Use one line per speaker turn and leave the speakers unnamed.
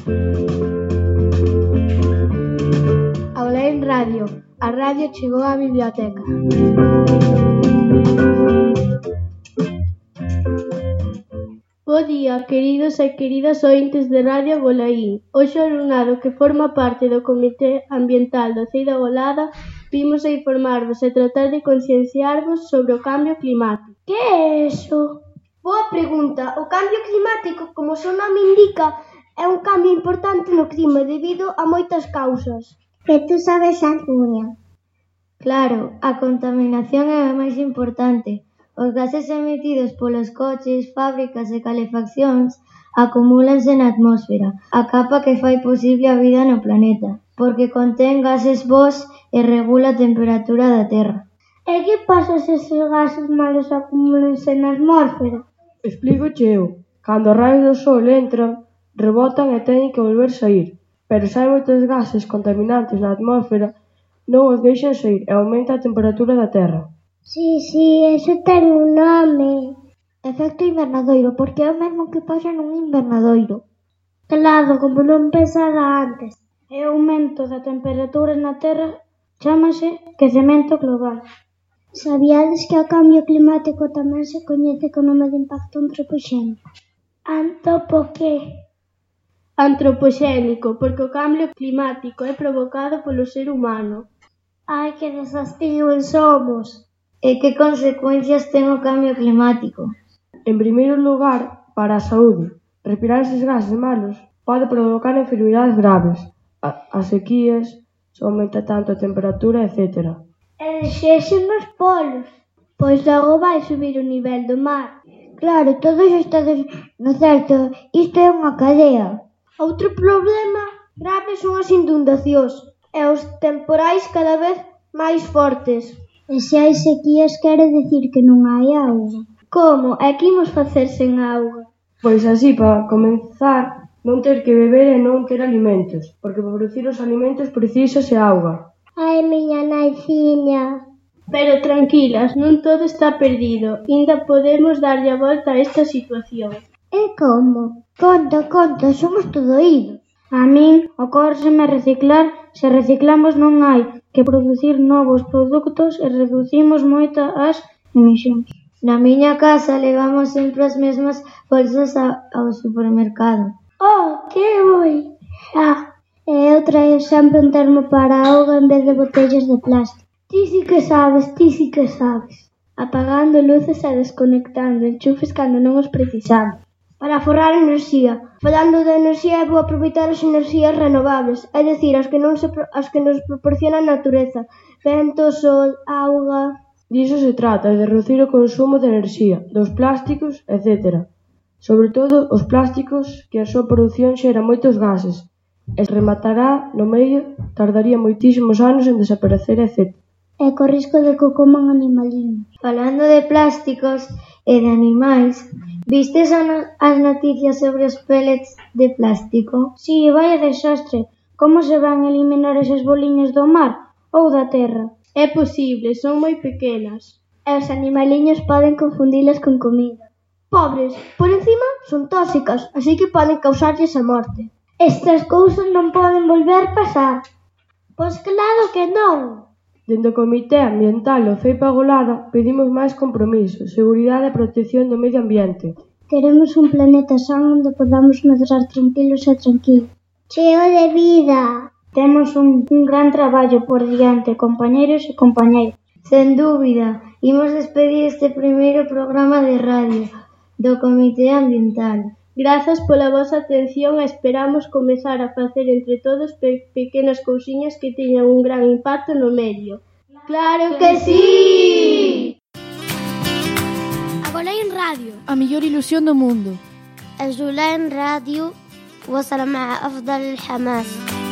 Aula en Radio. A radio chegou á biblioteca. Bo día, queridos e queridas ointes de Radio Agolaín. Hoxe o alumnado que forma parte do Comité Ambiental do Cee da Golada vimos a informarvos e tratar de concienciarvos sobre o cambio climático.
Que é eso? Boa pregunta. O cambio climático, como o seu nome indica, é un cambio importante no clima debido a moitas causas.
Que tú sabes algunha?
Claro, a contaminación é a máis importante. Os gases emitidos polos coches, fábricas e calefaccións acumúlanse na atmósfera, a capa que fai posible a vida no planeta, porque contén gases bos e regula a temperatura da Terra.
E que pasa se esos gases malos acumúlanse na atmósfera?
Explícoche eu. Cando os raios do sol entran, rebotan e teñen que volver saír. Pero se hai moitos gases contaminantes na atmósfera, non os deixan saír e aumenta a temperatura da Terra.
Sí, eso ten un nome.
Efecto invernadoiro, porque é o mesmo que pasa nun invernadoiro.
Claro, como non pensara antes. E o aumento da temperatura na Terra chámase quecemento global. Sabíades que o cambio climático tamén se coñece co nome de impacto antropoxénico?
Antropo que?
Antropoxénico, porque o cambio climático é provocado polo ser humano.
Ai, que desastíos somos!
E que consecuencias ten o cambio climático?
En primeiro lugar, para a saúde, respirar eses gases malos pode provocar enfermidades graves, as sequías, se aumenta tanto a temperatura, etc.
E desexen nos polos,
pois logo vai subir o nivel do mar.
Claro, todos estades no certo, isto é unha cadea.
Outro problema grave son as inundacións e os temporais cada vez máis fortes.
E se hai sequías quere dicir que non hai auga.
Como? É que imos facer sen auga?
Pois así, para comenzar, non ter que beber e non ter alimentos, porque para producir os alimentos precisase auga.
Ai, miña naiciña.
Pero tranquilas, non todo está perdido. Ainda podemos darlle a volta a esta situación.
E como? Conta, somos todo oídos.
A min ocórreseme reciclar, se reciclamos non hai que producir novos produtos e reducimos moito as emisións.
Na miña casa levamos sempre as mesmas bolsas ao supermercado.
Oh, que boi! E eu traio sempre un termo para a auga en vez de botellas de plástico.
Ti sí que sabes.
Apagando luces e desconectando enchufes cando non os precisamos.
Para aforrar enerxía. Falando de enerxía, é bo aproveitar as enerxías renovables, é dicir, as que nos proporciona a natureza, vento, sol, auga.
Diso se trata, de reducir o consumo de enerxía, dos plásticos, etc. Sobre todo os plásticos, que a súa produción xera moitos gases, e se rematará no medio, tardaría moitísimos anos en desaparecer, etc.
E co risco de que o coman animaliños.
Falando de plásticos e de animais, vistes as noticias sobre os pellets de plástico?
Si, vaya desastre. Como se van eliminar esas boliñas do mar ou da terra?
É posible, son moi pequenas.
E os animaliños poden confundilas con comida. Pobres, por encima son tóxicas, así que poden causarlles a morte.
Estas cousas non poden volver pasar.
Pois claro que non.
Dende o Comité Ambiental do Cee da Golada pedimos máis compromiso, seguridade e protección do medio ambiente.
Queremos un planeta san onde podamos medrar tranquilos e tranquilos. Cheo de vida.
Temos un gran traballo por diante, compañeros e compañeiras.
Sen dúbida, imos despedir este primeiro programa de radio do Comité Ambiental.
Grazas pola vosa atención e esperamos comezar a facer entre todos pequenas cousiñas que teñan un gran impacto no medio.
¡Claro que sí!
Agolaín Radio,
a mellor ilusión do mundo.
Agolaín Radio وصل مع أفضل الحماس.